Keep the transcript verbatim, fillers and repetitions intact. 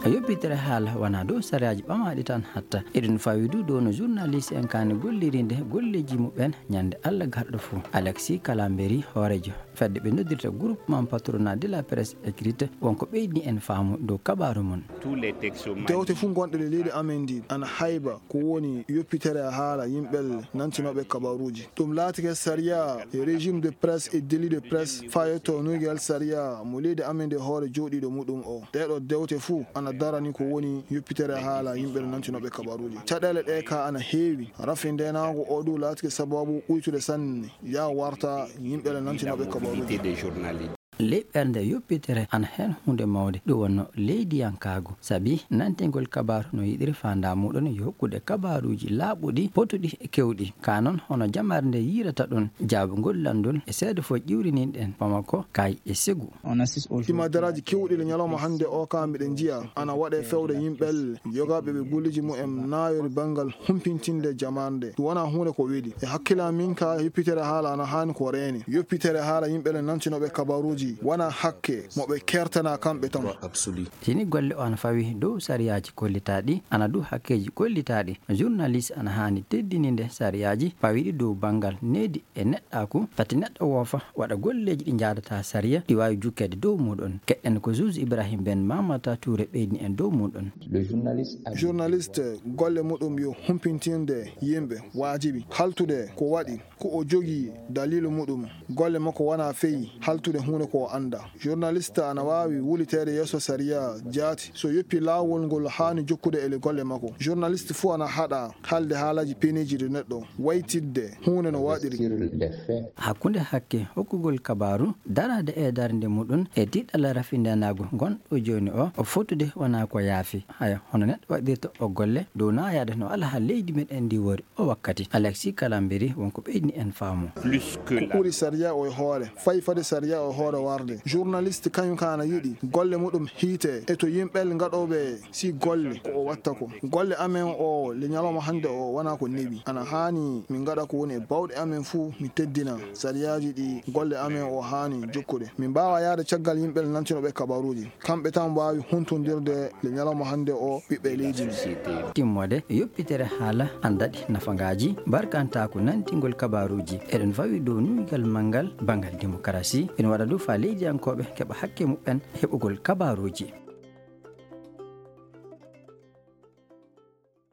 yobbitere haala wana dow sariyaji ɓamaɗi tan hatta eɗen fawi du dow no journaliste en kani gollirinde golleji muɓen ñande Allah garɗo fou. Alexis Kalamberi hoorejo fedde ɓe noddirta groupement patronat de la presse écrite wonko ɓeydi en faamu dow kabaru mon. dewte fuu gonɗe ɗe leydi amen ndi ana hayba ko woni yoppitere haala yimɓel nantinoɓe kabaruji. ɗum laatike saria e régime de presse et délit de presse fayeto nugel saria mo leydi amen nde hoore jooɗiɗo muɗum o. ɗeɗo dewte fuu ana darani ko woni yoppitere haala yimɓel nantinoɓe kabaruji. caɗele ɗe ka ana heewi rafi ndenago o ɗum laatike sababu ɓuytude sanne ya warta yimɓele nantinoɓe kabaruji. leɓɓerde yoppitere ana hen hunde mawde ɗum wonno leydiyankago saabi nantingol kabaru no yiɗiri fanda muɗon yo hokkude kabaruji laaɓuɗi potuɗi e kewɗi ka noon hono jamare nde yirata ɗon jaabugol landol e seeɗa fo ƴiwrininɗen Bamako kay e Ségou. timadaraji kewɗi le ñalawma hande o ka miɗen jiya ana waɗe fewde yimɓel yogaɓe ɓe gulliji mumen nayori banggal humpintinde jamarde ɗum wona hunde ko weeli e hakkilla min ka yoppitere haala ana hani ko reeni yoppitere haala yimɓele nantinoɓe kabaruji wana hakke moɓe kertana kamɓe tan. sini golle o ana fawi dow sariyaji kollitaɗi ana du hakkeji kollitaɗi journaliste ana hani teddininde sariyaji pawiɗi dow banggal needi e neɗɗaku pati neɗɗo woofa waɗa golleji ɗi jadata sariya ɗi wawi jukkede dow muɗon keɗɗen ko juge Ibrahim Ben Mamata Touré ɓeyni en dow muɗon. journaliste golle muɗum yo humpintinde yimɓe wajibi haltude ko waɗi ko o jogui dalilu muɗum golle makko wana feyi haltude hunde ko anda. journaliste ana wawi wulitede yesso saria jaati so yoppi lawol ngol hani jokkude ele golle makko. journaliste fu ana haɗa halde haalaji peniji de neɗɗo waytidde hunde no waɗiri. hakkunde hakke hokkugol kabaru darade e darde muɗum e tiɗɗala rafindenago gonɗo joni o o fotude wona ko yaafi haya hono neɗɗo waɗirta o golle dow nayade no ala ha leydi meɗen ndi wori o wakkati. Alexis Kalamberi wonko ɓeyni en faamu ko ɓuri saria o e hoore fayi fade saria o hoore warde journaliste kañum kana yiɗi golle muɗum hiite e to yimɓel gaɗoɓe si golle ko o watta ko golle amen o le ñalawma hande o wona ko neɓi ana hani min gaɗa ko woni e bawɗe amen fuu mi teddina sariyaji ɗi golle amen o hani jokkude min mbawa yaade caggal yimɓel nantinoɓe kabaruji kamɓe tan mbawi huntodirde le ñalawma hande o ɓiɓɓe leydi timmode yoppitere haala andaɗi nafagaji barkanta ko nantingol kabaruji eɗen fawi dow nuygal mangal bangal démocratie ene waɗa dow fa leydiyankoɓe keɓa hakke muɓen heɓugol kabaruji.